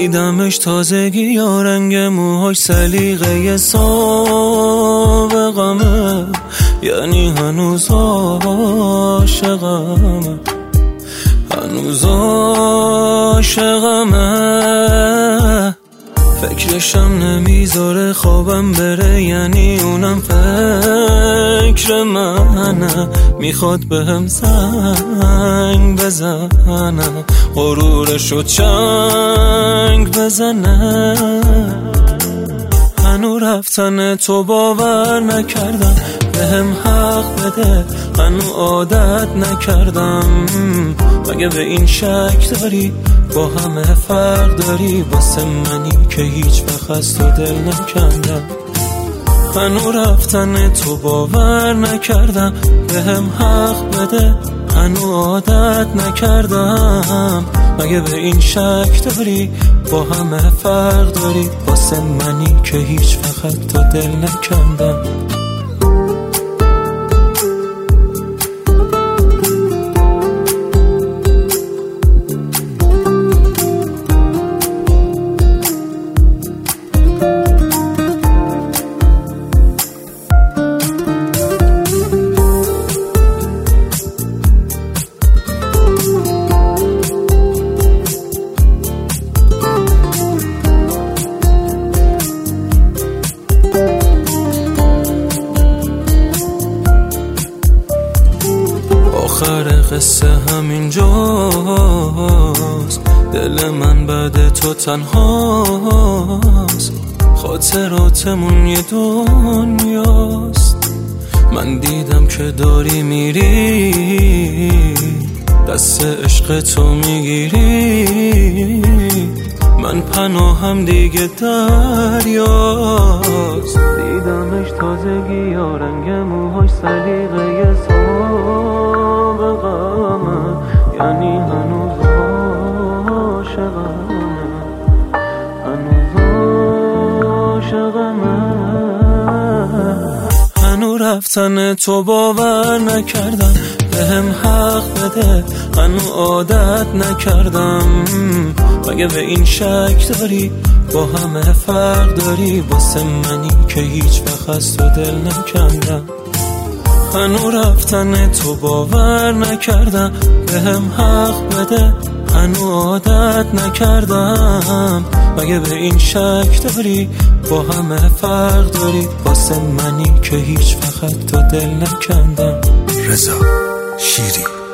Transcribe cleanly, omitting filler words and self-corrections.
دیدمش تازگی یا رنگ موهاش سلیقه سابقمه، یعنی هنوز عاشقمه، هنوز عاشقمه. فکرشم نمیذاره خوابم بره، یعنی اونم فکر منه، میخواد بهم زنگ بزنه، غرورشو چنگ بزنه. هنو رفتن تو باور نکردم، بهم حق بده، هنو عادت نکردم. مگه به این شک داری با همه فرق داری، واسه منی که هیچ وقت از تو دل نکندم. هنو رفتن تو باور نکردم، بهم حق بده، هنو عادت نکردم. مگه به این شک داری با همه فرق داری، واسه منی که هیچ وقت تو دل نکندم. آخر قصه همینجاست، دل من بعد تو تنهاست، خاطراتمون یه دنیاست. من دیدم که داری میری، دست عشق تو میگیری، من پناهم دیگه دریاست. دیدمش تازگی یا رنگ موهاش سلیقه سابقمه، یعنی هنوز عاشقمه، هنوز عاشقمه. هنو رفتن تو باور نکردم، بهم حق بده، هنو عادت نکردم. مگه به این شک داری با همه فرق داری، واسه منی که هیچ وقت از تو دل نکندم. هنو رفتن تو باور نکردم، بهم حق بده، هنو عادت نکردم. مگه به این شک داری با همه فرق داری، واسه منی که هیچ وقت تو دل نکندم. رضا شیری.